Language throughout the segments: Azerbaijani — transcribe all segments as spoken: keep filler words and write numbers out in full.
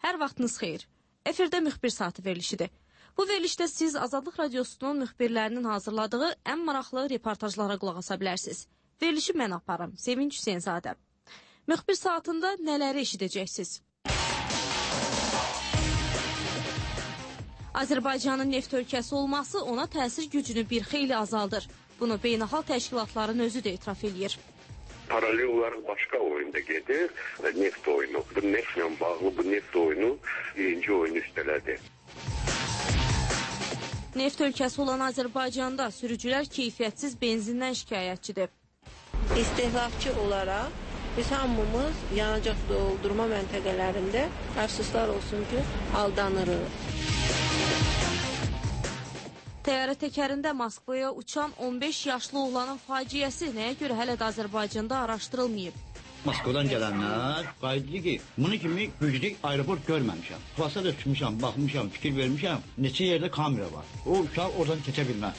Hər vaxtınız xeyir. Efirdə müxbir saatı verilişidir. Bu verilişdə siz Azadlıq Radiosunun müxbirlərinin hazırladığı ən maraqlı reportajlara qulaq asa bilərsiniz. Verilişi mən aparım, Sevinç Hüseynzadə. Müxbir saatında nələri eşidəcəksiniz? Azərbaycanın neft ölkəsi olması ona təsir gücünü bir xeyli azaldır. Bunu beynəlxalq təşkilatların özü də etiraf edir. Paralel olarak başka oyunda gedir. Neft oyunu. Bu neftle bağlı bu neft oyunu birinci oyunu üsteledi. Neft ölkəsi olan Azərbaycanda sürücülər keyfiyyətsiz benzindən şikayətçidir. İstehlakçı olaraq biz hamımız yanacaq doldurma məntəqələrində əfsuslar olsun ki, aldanırıq. Təyyarə təkərində Moskvaya uçan on beş yaşlı oğlanın faciəsi nəyə görə hələ də Azərbaycanda araşdırılmayıb? Moskvadan gələnlər qayıtdı ki, bunu kimi güclü aeroport görməmişəm. Plasada tutmuşam, baxmışam, fikir vermişəm, neçə yerdə kamera var. O uşaq oradan keçə bilməz.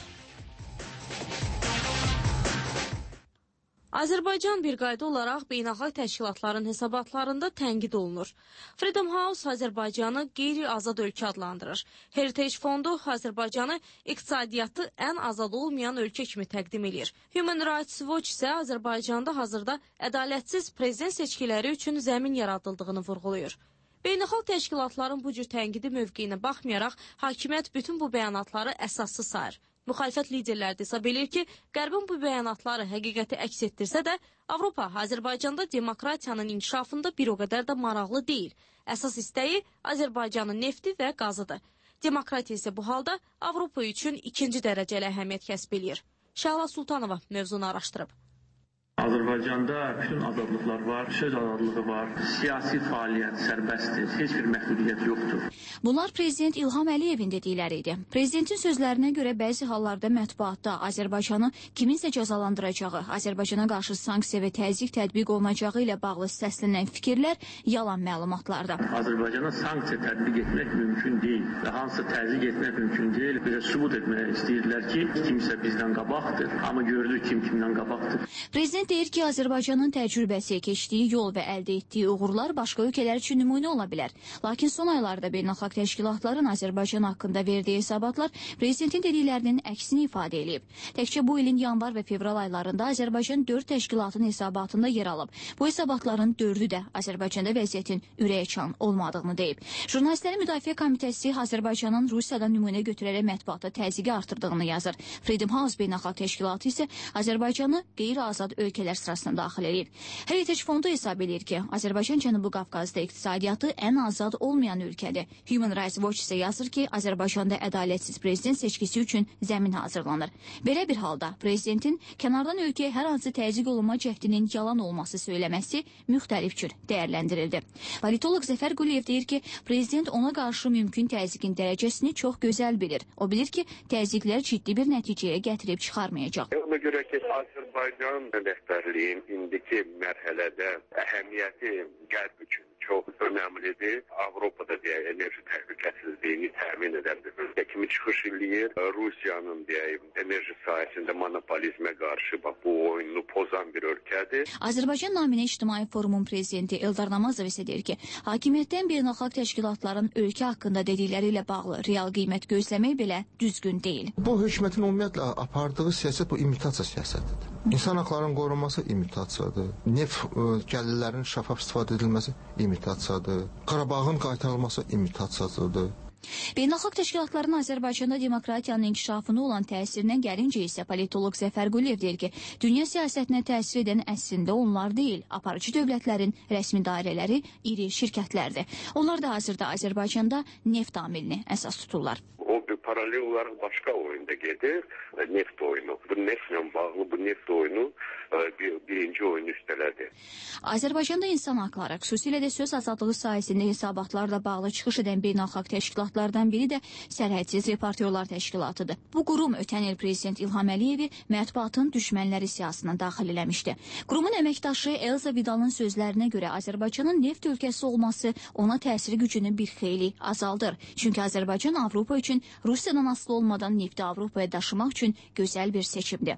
Azərbaycan bir qayda olaraq beynəlxalq təşkilatların hesabatlarında tənqid olunur. Freedom House Azərbaycanı qeyri-azad ölkə adlandırır. Heritage Fondu Azərbaycanı iqtisadiyyatı ən azad olmayan ölkə kimi təqdim edir. Human Rights Watch isə Azərbaycanda hazırda ədalətsiz prezident seçkiləri üçün zəmin yaradıldığını vurğulayır. Beynəlxalq təşkilatların bu cür tənqidi mövqeyinə baxmayaraq, hakimiyyət bütün bu bəyanatları əsassız sayır. Müxalifət liderləri də hesab edir ki, Qərbin bu bəyanatları həqiqəti əks etdirsə də, Avropa Azərbaycanda demokratiyanın inkişafında bir o qədər də maraqlı deyil. Əsas istəyi Azərbaycanın nefti və qazıdır. Demokratiya isə bu halda Avropa üçün ikinci dərəcəli əhəmiyyət kəsb edir. Şəhla Sultanova mövzunu araşdırıb. Azərbaycanda bütün azadlıqlar var, söz azadlığı var, siyasi fəaliyyət sərbəstdir, heç bir məhdudiyyət yoxdur. Bunlar Prezident İlham Əliyevin dedikləri idi. Prezidentin sözlərinə görə bəzi hallarda mətbuatda Azərbaycanı kiminsə cəzalandıracağı, Azərbaycana qarşı sanksiya və təzyiq tətbiq olunacağı ilə bağlı səslənən fikirlər yalan məlumatlardır. Azərbaycana sanksiya tətbiq etmək mümkün deyil və hansısa təzyiq etmək mümkün deyil. Bizə sübut etmək istəyirlər ki, kimsə bizdən qabaqdır, amma görülür kim kimdən qabaqdır. Prezident deyir ki, Azərbaycanın təcrübəsi, keçdiyi yol və əldə etdiyi uğurlar başqa ölkələr üçün nümunə ola bilər. Lakin son aylarda beynəlxalq təşkilatların Azərbaycan haqqında verdiyi hesabatlar prezidentin dediklərinin əksini ifadə edib. Təkcə bu ilin yanvar və fevral aylarında Azərbaycan dörd təşkilatın hesabatında yer alıb. Bu hesabatların dördü də Azərbaycanda vəziyyətin ürəkaçan olmadığını deyib. Jurnalistlərin Müdafiə Komitəsi Azərbaycanın Rusiyadan nümunə götürərək mətbuata təzyiqi artırdığını yazır. Freedom House beynəlxalq təşkilatı isə Azərbaycanı qeyri-azad ölkələr sırasına daxil edir. Heritage Fondu hesab edir ki, Azərbaycan Cənubi Qafqazda iqtisadiyyatı ən azad olmayan ölkədir. Human Rights Watch isə yazır ki, Azərbaycanda ədalətsiz prezident seçkisi üçün zəmin hazırlanır. Belə bir halda prezidentin kənardan ölkəyə hər hansı təzyiq olunma cəhdinin yalan olması söyləməsi müxtəlif cür dəyərləndirildi. Politoloq Zəfər Quliyev deyir ki, prezident ona qarşı mümkün təzyiqin dərəcəsini çox gözəl bilir. O bilir ki, təzyiqlər ciddi bir nəticəyə gətirib çıxarmayacaq. Ona görə ki, Azərbaycan rəhbərliyin indiki mərhələdə əhəmiyyəti Qərb üçün çox önəmlidir. Avropada deyək, enerji təhlükəsizliyini təmin edən bir ölkə kimi çıxış eləyir. Rusiyanın deyək, enerji sahəsində monopolizmə qarşı bax, bu oyunu pozan bir ölkədir. Azərbaycan Naminə İctimai Forumun prezidenti Eldar Namazov isə deyir ki, hakimiyyətdən beynəlxalq təşkilatların ölkə haqqında dedikləri ilə bağlı real qiymət gözləmək belə düzgün deyil. Bu hökumətin ümumiyyətlə apardığı siyasət bu imitasiya siyasətidir. İnsan haqlarının qorunması imitasiyadır. Neft gəlirlərinin şəffaf istifadə edilməsi imitasiyadır. Qarabağın qaytarılması imitasiyadır. Beynəlxalq təşkilatların Azərbaycanda demokratiyanın inkişafına olan təsirinə gəlincə isə politoloq Zəfər Quliyev deyir ki, dünya siyasətinə təsir edən əslində onlar deyil, aparıcı dövlətlərin rəsmi dairələri, iri şirkətlərdir. Onlar da hazırda Azərbaycanda neft amilini əsas tuturlar. O bir paralel olarak başka oyunda gedir. Neft oyunu. Bu neftle bağlı bu neft oyunu bir, birinci oyunu üsteledi. Azərbaycanda insan haqları, xüsusilə də söz azadlığı sahəsində hesabatlarla bağlı çıxış edən beynəlxalq təşkilatlardan biri də Sərhədsiz Reportyorlar Təşkilatıdır. Bu qurum ötən il Prezident İlham Əliyevi mətbuatın düşmənləri siyasına daxil eləmişdi. Qurumun əməkdaşı Elza Vidalın sözlərinə görə Azərbaycanın neft ölkəsi olması ona təsiri gücünü bir xeyli azaldır. Çünki Azərbaycan Avropa üçün Rusiyadan asılı olmadan nefti Avropaya daşımaq üçün gözəl bir seçimdir.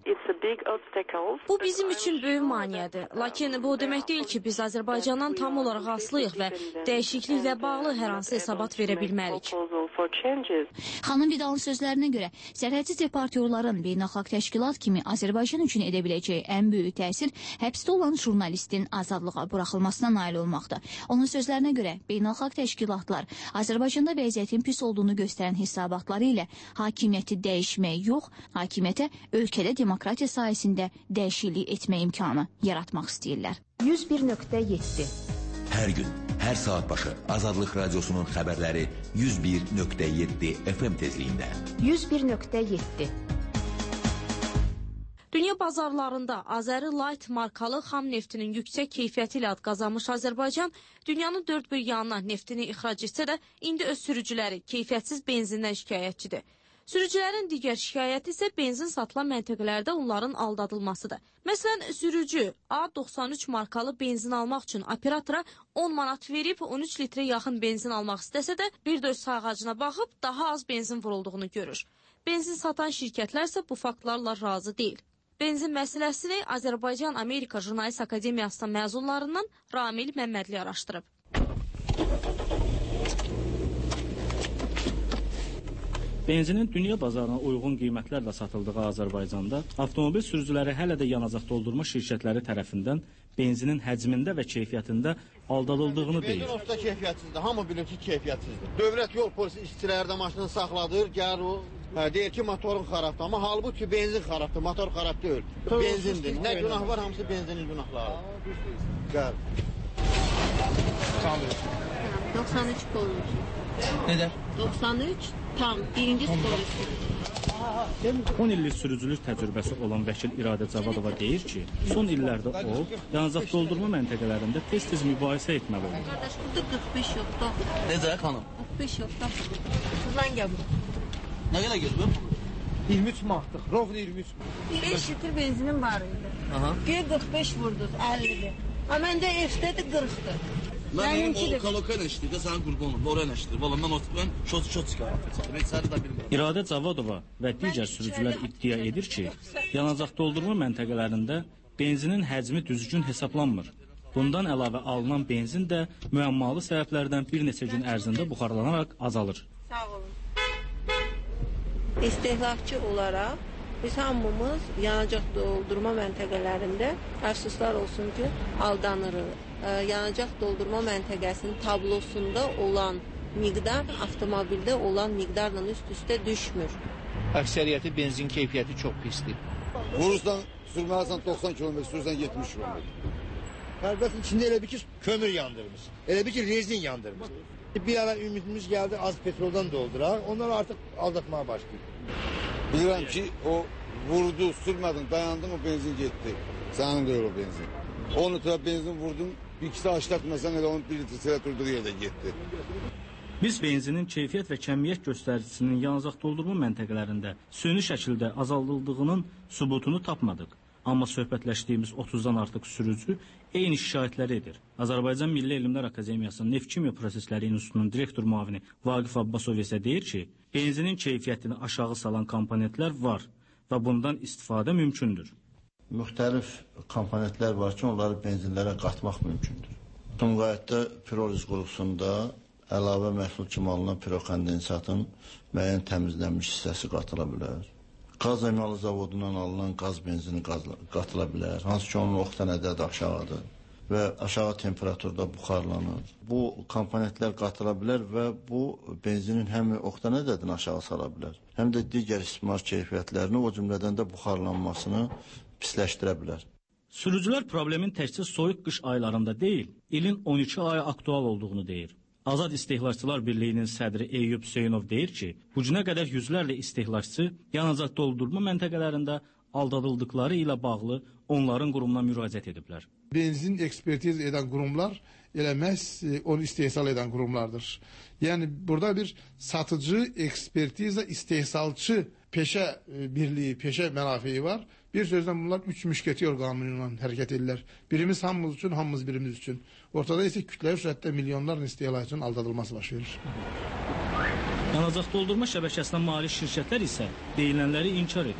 Bu bizim üçün böyük maneədir. Lakin bu o demək deyil ki, biz Azərbaycandan tam olaraq asılıyıq və dəyişikliklə bağlı hər hansı hesabat verə bilmərik. Xanım Vidalın sözlərinə görə, sərhədsiz deportyorların beynəlxalq təşkilat kimi Azərbaycan üçün edə biləcəyi ən böyük təsir həbsdə olan jurnalistin azadlığa buraxılmasına nail olmaqdır. Onun sözlərinə görə, beynəlxalq təşkilatlar Azərbaycanda vəziyyətin pis olduğunu göstərən hesabatları ilə hakimiyyəti dəyişmək yox, hakimiyyətə ölkədə demokratiya sayəsində dəyişiklik etmə imkanı yaratmaq istəyirlər. yüz bir nöqtə yeddi Hər gün, hər saat başı Azadlıq Radiosunun xəbərləri yüz bir nöqtə yeddi F M tezliyində. yüz bir nöqtə yeddi Dünya bazarlarında Azəri Light markalı xam neftinin yüksək keyfiyyəti ilə ad qazanmış Azərbaycan, dünyanın dörd bir yanına neftini ixrac etsə də, indi öz sürücüləri keyfiyyətsiz benzindən şikayətçidir. Sürücülərin digər şikayəti isə benzin satılan məntəqələrdə onların aldadılmasıdır. Məsələn, sürücü A doxsan üç markalı benzin almaq üçün operatora on manat verib on üç litrə yaxın benzin almaq istəsə də, bir də öz sayğacına baxıb daha az benzin vurulduğunu görür. Benzin satan şirkətlər isə bu faktlarla razı deyil. Benzin məsələsini Azərbaycan-Amerika Jurnalist Akademiyasının məzunlarından Ramil Məmmədli araşdırıb. Benzinin dünya bazarına uyğun qiymətlərlə satıldığı Azərbaycanda avtomobil sürücüləri hələ də yanacaq doldurma şirkətləri tərəfindən benzinin həcmində və keyfiyyətində aldadıldığını deyir. Benzin olsa keyfiyyətsizdir, hamı bilir ki, keyfiyyətsizdir. Dövlət yol polisi işçiləri də maşını saxladır, gəlir o, hə, deyir ki, motorun xarabdır, amma halbuki benzin xarabdır, motor xarab deyil. Benzindir. Nə günah var, hamısı benzinin günahları. Gəl. doxsan üç polisi. Nədə? doxsan üç tam, birinci polisi. on illik sürücülük təcrübəsi olan vəkil İradə Cavadova deyir ki, son illərdə o, yanacaq doldurma məntəqələrində tez-tez mübahisə etməli olur. Qardaş, burada qırx beş yoxdur. Necə, xanım? qırx beş yoxdur. Buradan gəlir. Nə qədər gözləyir? iyirmi üç manatdır, rovda iyirmi üç manat. beş litr benzinim var idi. Güya qırx beş vurduz, əllidir. Amma məndə F-dədir, qırxdır. Mən o kalokan eşitdi, sən qurban olum, oraya eşitdi. Valla mən ortadan şot-şot çıxartdım. Mən səni də bilmirəm. İradə Cavadova və digər sürücülər iddia edir ki, yanacaq doldurma məntəqələrində benzinin həcmi düzgün hesablanmır. Bundan əlavə alınan benzin də müəmmalı səbəblərdən bir neçə gün ərzində buxarlanaraq azalır. Sağ olun. İstehlakçı olaraq biz hamımız yanacaq doldurma məntəqələrində əfsuslar olsun ki, aldanırıq. Yanacaq doldurma məntəqəsinin tablosunda olan miqdar avtomobildə olan miqdarla üst-üstə düşmür. Əksəriyyəti benzin keyfiyyəti çox pisdir. Vurursan, sürməlisən doxsan kilometr, sürürsən yetmiş kilometr. Hərbətin içində elə bir ki, kömür yandırmış. Elə bir ki, rezin yandırmış. Bir ara ümidimiz gəldi, az petroldan dolduraq, onlar artıq aldatmaya başlayır. Bilirəm ki, o vurdu, sürmədin, dayandın, o benzin getdi. Sənin deyil o benzin. on litre benzin vurdun, bir ikisi aşlatmasan elə onun bir litresiyle durduğu yerdə getdi. Biz benzinin keyfiyyət və kəmiyyət göstəricisinin yanacaq doldurma məntəqələrində süni şəkildə azaldıldığının sübutunu tapmadıq. Amma söhbətləşdiyimiz otuzdan artıq sürücü eyni şikayətləri edir. Azərbaycan Milli Elmlər Akademiyasının Neft Kimya Prosesləri İnstitutunun direktor müavini Vaqif Abbasov isə deyir ki, benzinin keyfiyyətini aşağı salan komponentlər var və bundan istifadə mümkündür. Müxtəlif komponentlər var ki, onları benzinlərə qatmaq mümkündür. Sumqayıtda piroliz qurğusunda əlavə məhsul kimi alınan pirokondensatın müəyyən təmizlənmiş hissəsi qatıla bilər. Qaz emalı zavodundan alınan qaz benzini qatıla bilər, hansı ki onun oxtan ədədi aşağıdır və aşağı temperaturda buxarlanır. Bu komponentlər qatıla bilər və bu benzinin həm oxtan ədədini aşağı sala bilər, həm də digər istismar keyfiyyətlərini, o cümlədən də buxarlanmasını pisləşdirə bilər. Sürücülər problemin təkcə soyuq qış aylarında deyil, ilin on iki ayı aktual olduğunu deyir. Azad İstehlakçılar Birliyinin sədri Eyyub Hüseynov deyir ki, bu günə qədər yüzlərlə istehlakçı yanacaq doldurma məntəqələrində aldadıldıqları ilə bağlı onların qurumuna müraciət ediblər. Benzin ekspertiz edən qurumlar elə məhz onu istehsal edən qurumlardır. Yəni burada bir satıcı, ekspertiza, istehsalçı peşə birliyi, peşə mənafiyi var. Bir sözlə bunlar üç müşketiyor qanunu ilə hərəkət edirlər. Birimiz hamımız üçün, hamımız birimiz üçün. Ortada isə kütləvi sürətdə milyonlarla istehlakçının aldadılması baş verir. Yanacaq doldurma şəbəkəsinə malik şirkətlər isə deyilənləri inkar edir.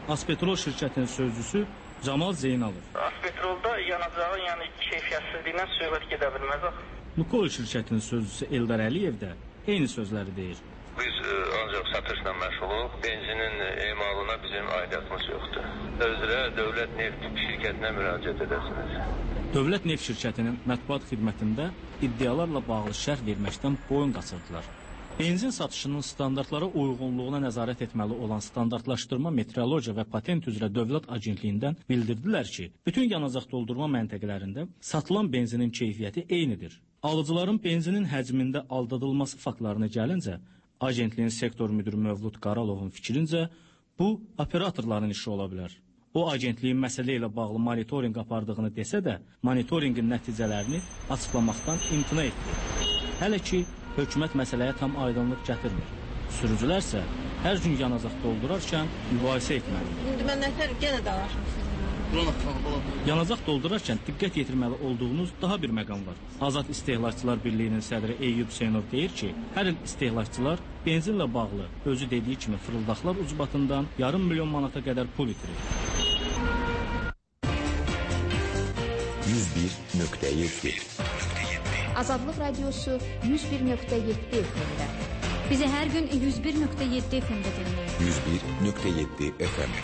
Aspetrol şirkətinin sözcüsü Camal Zeynalov. Aspetrolda yanacağın yəni keyfiyyətsizliyindən söhbət gedə bilməz axı. Lukoil şirkətinin sözcüsü Eldar Əliyev də eyni sözləri deyir. Biz e, ancaq satışla məşğuluq. Benzinin emalına bizim aidiyyatımız yoxdur. Özürə Dövlət Neft şirkətinə müraciət edəsiniz. Dövlət Neft şirkətinin mətbuat xidmətində iddialarla bağlı şərh verməkdən boyun qaçırdılar. Benzin satışının standartlara uyğunluğuna nəzarət etməli olan Standartlaşdırma, Metrologiya və Patent üzrə Dövlət Agentliyindən bildirdilər ki, bütün yanacaq doldurma məntəqələrində satılan benzinin keyfiyyəti eynidir. Alıcıların benzinin həcmində aldadılması faktlarına gəlincə, agentliyin sektor müdürü Mövlud Qaralovun fikrincə, bu operatorların işi ola bilər. O, agentliyin məsələ ilə bağlı monitorinq apardığını desə də, monitorinqin nəticələrini açıqlamaqdan imtina etdi. Hələ ki, hökumət məsələyə tam aydınlıq gətirmir. Sürücülər isə hər gün yanacaq doldurarkən mübahisə etməlidir. İndi mən nətər yenə dalaşmışsınız. Yanacaq doldurarkən diqqət yetirməli olduğunuz daha bir məqam var. Azad İstehlakçılar Birliyinin sədri Eyyub Hüseynov deyir ki, hər il istehlakçılar benzinlə bağlı özü dediyi kimi fırıldaqlar ucbatından yarım milyon manata qədər pul itirir. yüz bir nöqtə yeddi Azadlıq Radiosu yüz bir nöqtə yeddi F M-də. Bizi hər gün yüz bir nöqtə yeddi F M-də dinləyin. yüz bir nöqtə yeddi F M.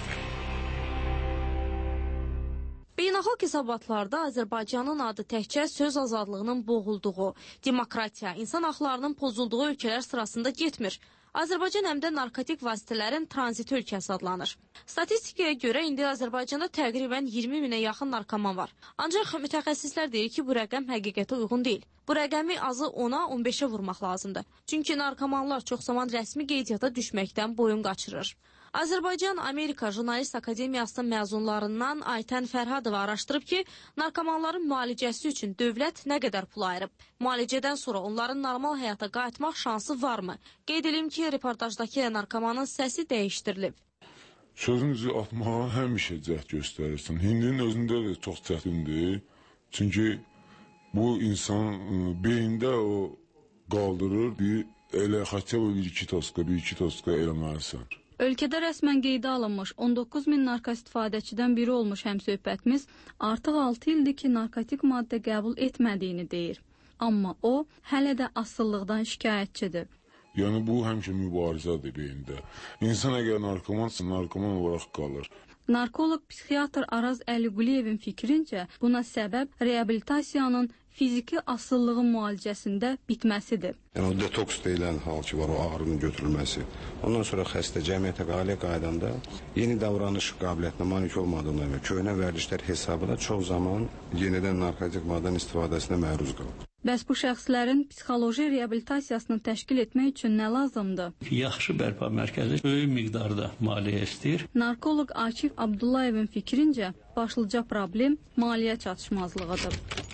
Beynəlxalq hesabatlarda Azərbaycanın adı təkcə söz azadlığının boğulduğu, demokratiya, insan haqlarının pozulduğu ölkələr sırasında getmir. Azərbaycan həm də narkotik vasitələrin tranziti ölkəsi adlanır. Statistikaya görə indi Azərbaycanda təqribən iyirmi minə yaxın narkoman var. Ancaq mütəxəssislər deyir ki, bu rəqəm həqiqətə uyğun deyil. Bu rəqəmi azı ona on beşə vurmaq lazımdır. Çünki narkomanlar çox zaman rəsmi qeydiyyata düşməkdən boyun qaçırır. Azərbaycan-Amerika Jurnalist Akademiyasının məzunlarından Aytən Fərhadova araşdırıb ki, narkomanların müalicəsi üçün dövlət nə qədər pul ayırıb? Müalicədən sonra onların normal həyata qayıtmaq şansı varmı? Qeyd edim ki, reportajdakı narkomanın səsi dəyişdirilib. Sözünüzü atmağa həmişə cəhd göstərirsən. Hindinin özündə də çox çətindir. Çünki bu insan beyində o qaldırır, bir elə xətə bir iki toska, bir iki toska eləməlisən. Ölkədə rəsmən qeydə alınmış on doqquz min narkoistifadəçidən biri olmuş həmsöhbətimiz artıq altı ildir ki, narkotik maddə qəbul etmədiyini deyir. Amma o, hələ də asıllıqdan şikayətçidir. Yəni bu həmişə mübarizədir beyində. İnsan əgər narkomansa, narkoman olaraq qalır. Narkoloq psixiatr Araz Əliquliyevin fikrincə, buna səbəb reabilitasiyanın fiziki asıllığın müalicəsində bitməsidir. Yəni o detoks deyilən hal ki var, o ağrının götürülməsi. Ondan sonra xəstə cəmiyyətə qalə qaydanda yeni davranış qabiliyyətinə malik olmadığına və köhnə vərdişlər hesabına çox zaman yenidən narkotik maddən istifadəsinə məruz qalır. Bəs bu şəxslərin psixoloji reabilitasiyasını təşkil etmək üçün nə lazımdır? Yaxşı bərpa mərkəzi böyük miqdarda maliyyə istəyir. Narkoloq Akif Abdullayevin fikrincə, başlıca problem maliyyə çatışmazlığıdır.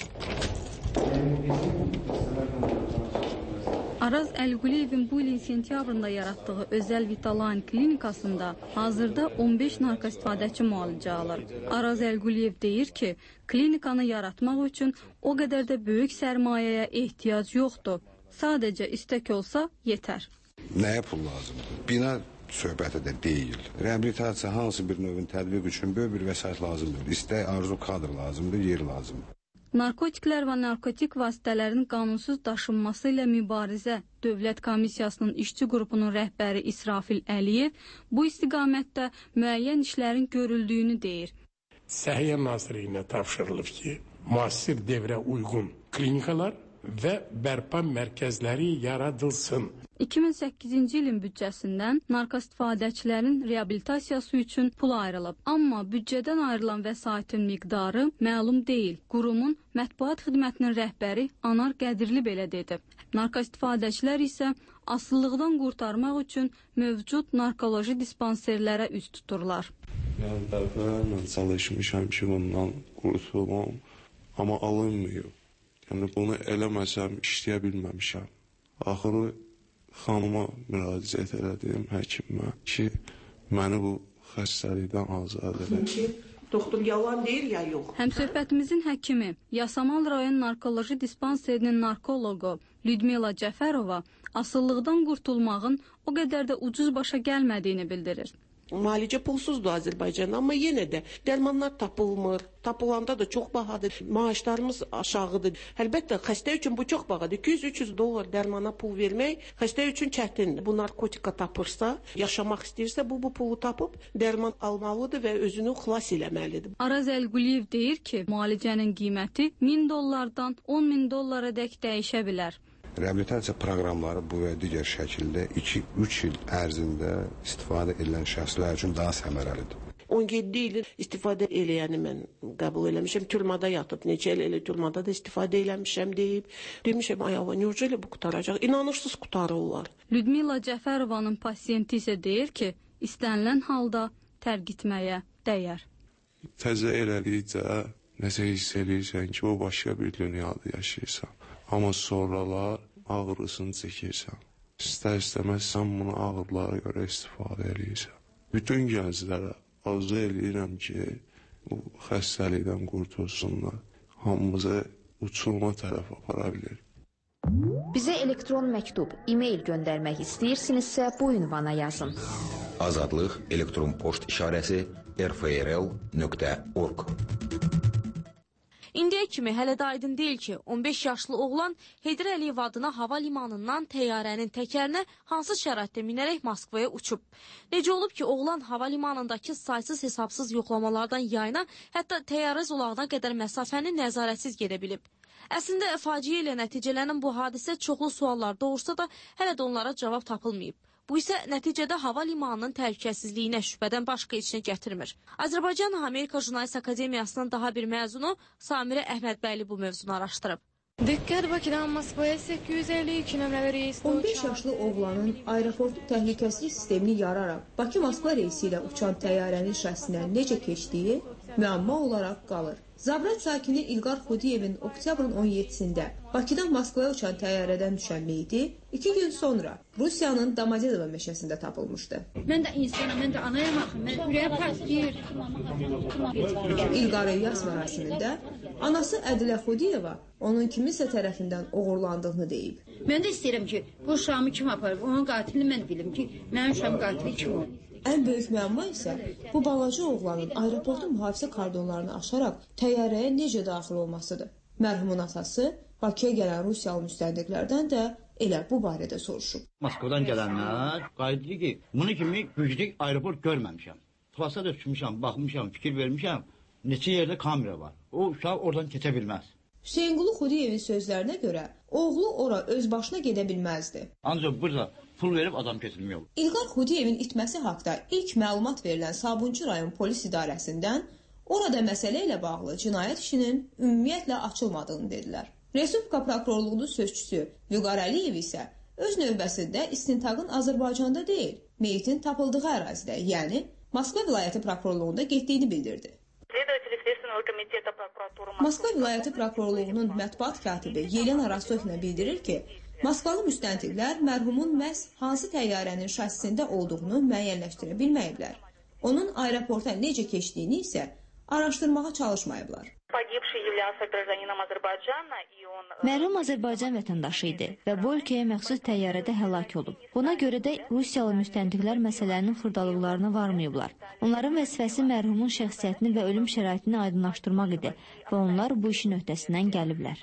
Araz Əliquliyevin bu ilin sentyabrında yaratdığı özəl Vitaline klinikasında hazırda on beş narkoistifadəçi müalicə alır. Araz Əliquliyev deyir ki, klinikanı yaratmaq üçün o qədər də böyük sərmayəyə ehtiyac yoxdur. Sadəcə istək olsa yetər. Nəyə pul lazımdır? Bina söhbəti də deyil. Reabilitasiya hansı bir növün tətbiq üçün böyük bir vəsait lazımdır. İstək, arzu, kadr lazımdır, yer lazımdır. Narkotiklər və narkotik vasitələrin qanunsuz daşınması ilə mübarizə Dövlət Komissiyasının işçi qrupunun rəhbəri İsrafil Əliyev bu istiqamətdə müəyyən işlərin görüldüyünü deyir. Səhiyyə Nazirliyinə tapşırılıb ki, müasir devrə uyğun klinikalar və bərpa mərkəzləri yaradılsın. iki min səkkizinci ilin büdcəsindən narkoistifadəçilərin reabilitasiyası üçün pul ayrılıb. Amma büdcədən ayrılan vəsaitin miqdarı məlum deyil. Qurumun mətbuat xidmətinin rəhbəri Anar Qədirli belə dedi. Narkoistifadəçilər isə asılılıqdan qurtarmaq üçün mövcud narkoloji dispanserlərə üst tuturlar. Yəni dəfə çalışmışam ki, bundan qurtulmam, amma alınmıyor. Yəni bunu eləməsəm işləyə bilməmişəm. Axırı xanıma müraciət elədim, həkimə ki, məni bu xəstəlikdən azad edək. Doktor yalan deyir ya yox. Həmsöhbətimizin həkimi, Yasamal rayon narkoloji dispanserinin narkoloqu Lyudmila Cəfərova asıllıqdan qurtulmağın o qədər də ucuz başa gəlmədiyini bildirir. Müalicə pulsuzdur Azərbaycanda, amma yenə də dərmanlar tapılmır. Tapılanda da çox bahadır. Maaşlarımız aşağıdır. Əlbəttə, xəstə üçün bu çox bahadır. iki yüz üç yüz dollar dərmana pul vermək xəstə üçün çətindir. Bu narkotika tapırsa, yaşamaq istəyirsə, bu bu pulu tapıb dərman almalıdır və özünü xilas eləməlidir. Araz Əlquliyev deyir ki, müalicənin qiyməti min dollardan on min dollara dək dəyişə bilər. Reabilitasiya proqramları bu və digər şəkildə iki üç il ərzində istifadə edilən şəxslər üçün daha səmərəlidir. on yeddi il istifadə eləyəni mən qəbul eləmişəm. Türmada yatıb, neçə il elə türmada da istifadə eləmişəm deyib. Demişəm, ay Allah, necə elə bu qutaracaq? İnanırsız qutarırlar. Людмила Cəfərovanın pasiyenti isə deyir ki, istənilən halda tərk etməyə dəyər. Təzə elədikcə nəsə hiss edirsən ki, o başqa bir dünyada yaşayırsan. Amma sonralar ağrısını çəkirsən. İstər-istəməz sən bunu ağrılara görə istifadə edirsən. Bütün gənclərə arzu edirəm ki, bu xəstəlikdən qurtulsunlar. Hamımızı uçuruma tərəf apara bilir. Bizə elektron məktub, e-mail göndərmək istəyirsinizsə bu ünvana yazın. Azadlıq elektron poçt işarəsi r f r l nöqtə org. İndiyə kimi hələ də aydın deyil ki, on beş yaşlı oğlan Heydər Əliyev adına hava limanından təyyarənin təkərinə hansı şəraitdə minərək Moskvaya uçub. Necə olub ki, oğlan hava limanındakı saysız hesabsız yoxlamalardan yayına, hətta təyyarə zolağına qədər məsafəni nəzarətsiz gedə bilib. Əslində, faciə ilə nəticələnən bu hadisə çoxlu suallar doğursa da hələ də onlara cavab tapılmayıb. Bu isə nəticədə hava limanının təhlükəsizliyinə şübhədən başqa içinə gətirmir. Azərbaycan Amerika Jurnalist Akademiyasının daha bir məzunu Samirə Əhmədbəyli bu mövzunu araşdırıb. Dikkat Bakıdan Moskvaya sekiz yüz elli iki nömrəli reisdə on beş yaşlı oğlanın aeroportun təhlükəsizlik sistemini yararaq Bakı-Moskva reysi ilə uçan təyyarənin şəxsinə necə keçdiyi müəmma olaraq qalır. Zabrat sakini İlqar Xudiyevin oktyabrın on yeddisində Bakıdan Moskvaya uçan təyyarədən düşən meyidi iki gün sonra Rusiyanın Domodedovo meşəsində tapılmışdı. Mən də insanım, mən də anayam axı, mən ürəyim partlayır. İlqarın yas mərasimində anası Ədilə Xudiyeva onun kiminsə tərəfindən oğurlandığını deyib. Mən də istəyirəm ki, bu uşağımı kim aparıb, onun qatilini mən bilim ki, mənim uşağım qatili kim olur. Ən böyük müəmma isə bu balaca oğlanın aeroportun mühafizə kordonlarını aşaraq təyyarəyə necə daxil olmasıdır. Mərhumun atası Bakıya gələn Rusiyalı müstəndiqlərdən də elə bu barədə soruşub. Moskvadan gələnlər qayıtdı ki, bunu kimi güclü aeroport görməmişəm. Tlasa da düşmüşəm, baxmışam, fikir vermişəm, neçə yerdə kamera var. O uşaq oradan keçə bilməz. Hüseynqulu Xudiyevin sözlərinə görə oğlu ora öz başına gedə bilməzdi. Ancaq burada pul verib adam keçirmək olur. İlqar Xudiyevin itməsi haqda ilk məlumat verilən Sabunçu rayon polis idarəsindən orada məsələ ilə bağlı cinayət işinin ümumiyyətlə açılmadığını dedilər. Respublika prokurorluğunun sözçüsü Vüqar Əliyev isə öz növbəsində istintaqın Azərbaycanda deyil, meyitin tapıldığı ərazidə, yəni Moskva vilayəti prokurorluğunda getdiyini bildirdi. Moskva vilayəti prokurorluğunun mətbuat katibi Yelena Rostovna bildirir ki, Moskvalı müstəntiqlər mərhumun məhz hansı təyyarənin şəxsində olduğunu müəyyənləşdirə bilməyiblər. Onun aeroporta necə keçdiyini isə araşdırmağa çalışmayıblar. Mərhum Azərbaycan vətəndaşı idi və bu ölkəyə məxsus təyyarədə həlak olub. Buna görə də Rusiyalı müstəntiqlər məsələnin xırdalıqlarına varmayıblar. Onların vəzifəsi mərhumun şəxsiyyətini və ölüm şəraitini aydınlaşdırmaq idi və onlar bu işin öhdəsindən gəliblər.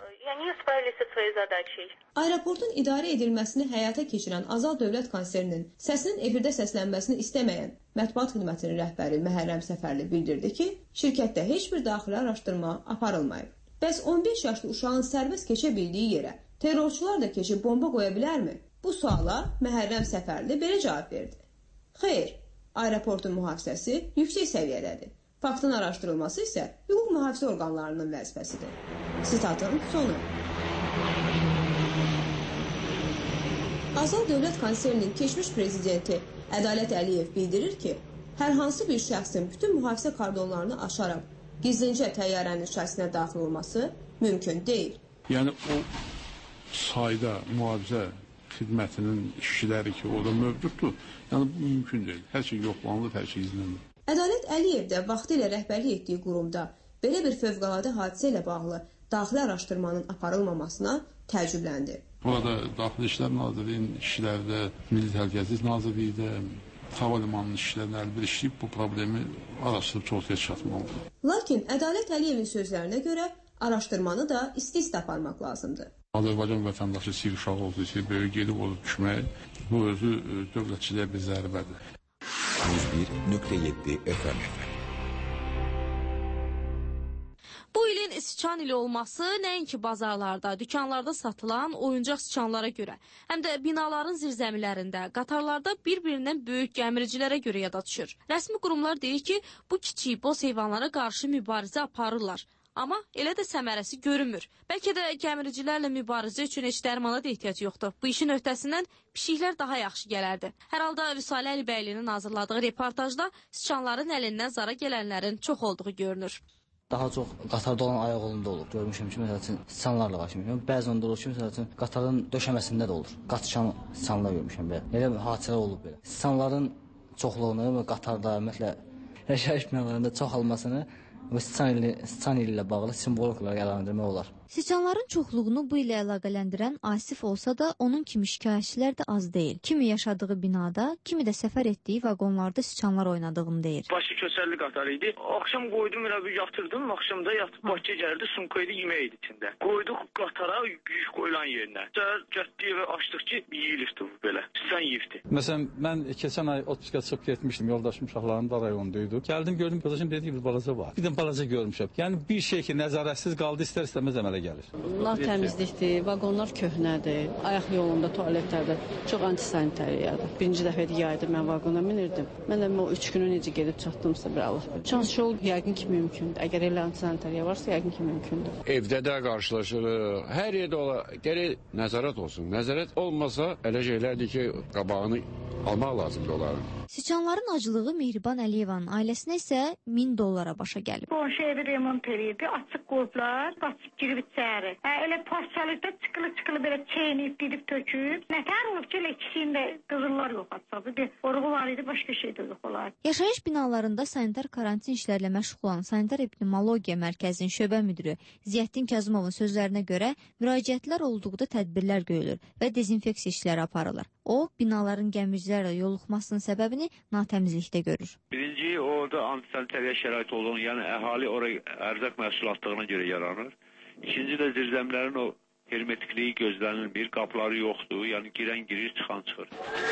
Aeroportun idarə edilməsini həyata keçirən Azal Dövlət konserinin səsinin efirdə səslənməsini istəməyən mətbuat xidmətinin rəhbəri Məhərrəm Səfərli bildirdi ki, şirkətdə heç bir daxili araşdırma aparılmayıb. Bəs on beş yaşlı uşağın sərbəst keçə bildiyi yerə terrorçular da keçib bomba qoya bilərmi? Bu suala Məhərrəm Səfərli belə cavab verdi. Xeyr, aeroportun mühafizəsi yüksək səviyyədədir. Faktın araşdırılması isə hüquq mühafizə orqanlarının vəzifəsidir. Sitatın sonu. Azal Dövlət konserinin keçmiş prezidenti Ədalət Əliyev bildirir ki, hər hansı bir şəxsin bütün mühafizə kordonlarını aşaraq gizlincə təyyarənin şəxsinə daxil olması mümkün deyil. Yəni o sayda mühafizə xidmətinin işçiləri ki, orada mövcuddur, yəni bu mümkün deyil. Hər şey yoxlanılır, hər şey izlənir. Ədalət Əliyev də vaxtı ilə rəhbərlik etdiyi qurumda belə bir fövqəladə hadisə ilə bağlı daxili araşdırmanın aparılmamasına təəccübləndi. Burada Daxili İşlər Nazirliyinin işçiləri də, Milli Təhlükəsizlik Nazirliyi də, hava limanının işçilərini əlbir işləyib bu problemi araşdırıb ortaya çıxartmalıdır. Lakin Ədalət Əliyevin sözlərinə görə araşdırmanı da isti-isti aparmaq lazımdır. Azərbaycan vətəndaşı sivil uşaq olduğu üçün böyük gedib olub düşmək, bu özü dövlətçiliyə bir zərbədir. yüz bir nöqtə yeddi F M. Bu ilin sıçan ili olması nəinki bazarlarda, dükanlarda satılan oyuncaq sıçanlara görə, həm də binaların zirzəmilərində, qatarlarda bir-birindən böyük gəmiricilərə görə yada düşür. Rəsmi qurumlar deyir ki, bu kiçik boz heyvanlara qarşı mübarizə aparırlar. Amma elə də səmərəsi görünmür. Bəlkə də gəmiricilərlə mübarizə üçün heç dərmana da ehtiyac yoxdur. Bu işin öhdəsindən pişiklər daha yaxşı gələrdi. Hər halda Vüsalə Əlibəylinin hazırladığı reportajda sıçanların əlindən zara gələnlərin çox olduğu görünür. Daha çox qatarda olan ayaq olunda olur. Görmüşəm ki, məsəl üçün sıçanlarla qaçmışam. Bəzən onda olur ki, məsəl üçün qatarın döşəməsində də olur. Qaçışan sıçanlar görmüşəm belə. Elə hadisələr olub belə. Sıçanların çoxluğunu qatarda, ümumiyyətlə yaşayış binalarında çoxalmasını və sıçan ili, sıçan ili ilə bağlı simvolik olaraq əlaqələndirmək olar. Sıçanların çoxluğunu bu ilə əlaqələndirən Asif olsa da onun kimi şikayətçilər də az deyil. Kimi yaşadığı binada, kimi də səfər etdiyi vaqonlarda sıçanlar oynadığını deyir. Başı köçərli qatar idi. Axşam qoydum, elə bir yatırdım. Axşamda yatıb Bakıya gəldi, sumkaydı, yemək idi içində. Qoyduq qatara yük qoyulan yerinə. Səhər getdi evə açdıq ki, yeyilibdi bu belə. Sıçan yeyibdi. Məsələn, mən keçən ay otobüsə çıxıb getmişdim. Yoldaşım uşaqlarının da rayonundaydı. Gəldim, gördüm, yoldaşım dedi ki, bir balaca var. Bir də balaca görmüşəm. Yəni bir şey ki, nəzarətsiz qaldı, istər-istəməz əmələ gəlir. Bunlar təmizlikdir, vaqonlar köhnədir, ayaq yolunda, tualetlərdə çox antisanitariyadır. Birinci dəfə idi yaydı mən vaqona minirdim. Mən də o üç günü necə gedib çatdımsa bir Allah bilir. Çans yol yəqin ki mümkündür. Əgər elə antisanitariya varsa yəqin ki mümkündür. Evdə də qarşılaşırıq. Hər yerdə ola, gərək nəzarət olsun. Nəzarət olmasa elə şeylərdir ki, qabağını almaq lazımdır onların. Sıçanların acılığı Mehriban Əliyevanın ailəsinə isə min dollara başa gəlib. Qonşu evi remont eləyirdi, açıq qoyublar, qaçıb girib içəri. Hə, elə parçalıqda çıqılı-çıqılı belə çeynəyib, didib töküb. Nətər olub ki, elə ikisində qızıllar yox açsadı. Bir oruğu var idi, başqa şey də yox olar. Yaşayış binalarında sanitar karantin işlərlə məşğul olan Sanitar Epidemiologiya Mərkəzinin şöbə müdürü Ziyəddin Kazımovun sözlərinə görə müraciətlər olduqda tədbirlər görülür və dezinfeksiya işləri aparılır. O, binaların gəmiricilərlə yoluxmasının səbəbini natəmizlikdə görür. Birinci, orada antisanitariya şərait olduğunu, yəni əhali oraya ərzaq məhsulatlığına görə yaranır. İkinci də zirzəmlərin o hermetikliyi gözlənilmir, qapıları yoxdur, yəni girən girir, çıxan çıxır.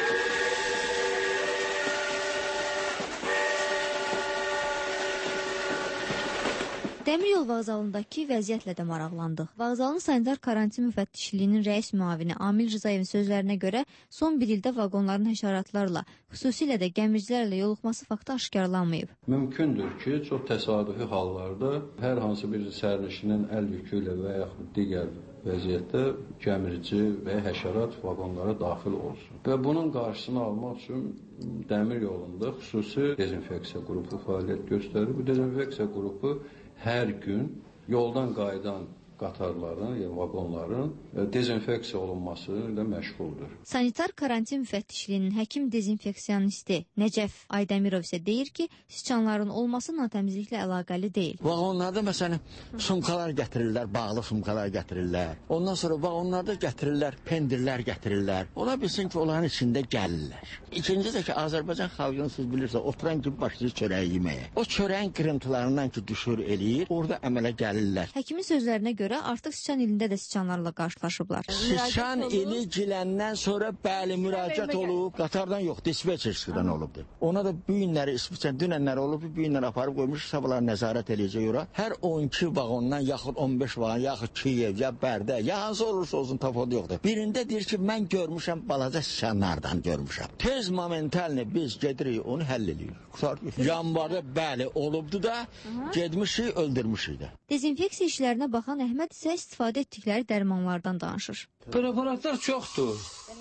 Dəmiryol vağzalındakı vəziyyətlə də maraqlandıq. Vağzalın sanitar karantin müfəttişliyinin rəis müavini Amil Rızayevin sözlərinə görə son bir ildə vaqonların həşəratlarla, xüsusilə də gəmiricilərlə yoluxması faktı aşkarlanmayıb. Mümkündür ki, çox təsadüfi hallarda hər hansı bir sərnişinin əl yükü ilə və yaxud digər vəziyyətdə gəmirici və həşərat vaqonlara daxil olsun. Və bunun qarşısını almaq üçün dəmir yolunda xüsusi dezinfeksiya qrupu fəaliyyət göstərir. Bu dezinfeksiya qrupu hər gün yoldan qayıdan qatarların, yəni vaqonların dezinfeksiya olunması ilə məşğuldur. Sanitar karantin müfəttişliyinin həkim dezinfeksiyonisti Nəcəf Aydəmirov isə deyir ki, sıçanların olması natəmizliklə əlaqəli deyil. Vaqonlarda məsələn sumkalar gətirirlər, bağlı sumkalar gətirirlər. Ondan sonra vaqonlarda gətirirlər, pendirlər gətirirlər. Ola bilsin ki, onların içində gəlirlər. İkinci də ki, Azərbaycan xalqını siz bilirsiniz, oturan gibi başlayır çörəyi yeməyə. O çörəyin qırıntılarından ki, düşür eləyir, orada əmələ gəlirlər. Həkimin sözlərinə görə artıq sıçan ilində də sıçanlarla qarşılaşıblar. Sıçan ili giləndən sonra bəli müraciət olub, qatardan yox, dispetçerdən olubdur. Ona da bu günləri, dünənlər olub, bu günləri aparıb qoymuş, sabahlar nəzarət eləyəcək ora. Hər on iki vaqondan yaxud on beş vaqon, yaxud Kiyev, ya Bərdə, ya hansı olursa olsun tafodu yoxdur. Birində deyir ki, mən görmüşəm, balaca sıçanlardan görmüşəm. Tez momentalni biz gedirik, onu həll edirik. Yanvarda bəli olubdu da, gedmişik, öldürmüşük də. Dezinfeksiya işlərinə baxan Əhməd isə istifadə etdikləri dərmanlardan danışır. Preparatlar çoxdur.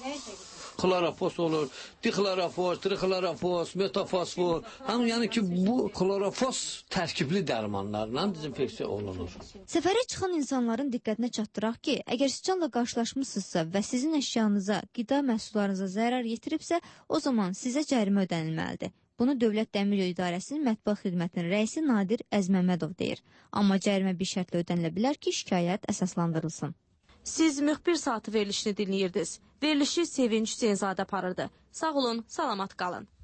Klorofos olur, dixlorofos, trixlorofos, metafosfor. Hamı yəni ki, bu klorofos tərkibli dərmanlarla dezinfeksiya olunur. Səfərə çıxan insanların diqqətinə çatdıraq ki, əgər sıçanla qarşılaşmısınızsa və sizin əşyanıza, qida məhsullarınıza zərər yetiribsə, o zaman sizə cərimə ödənilməlidir. Bunu Dövlət Dəmiryolu İdarəsinin Mətbuat Xidmətinin rəisi Nadir Əzməmmədov deyir. Amma cərimə bir şərtlə ödənilə bilər ki, şikayət əsaslandırılsın. Siz müxbir saatı verilişini dinləyirdiniz. Verilişi Sevinç Hüseynzadə aparırdı. Sağ olun, salamat qalın.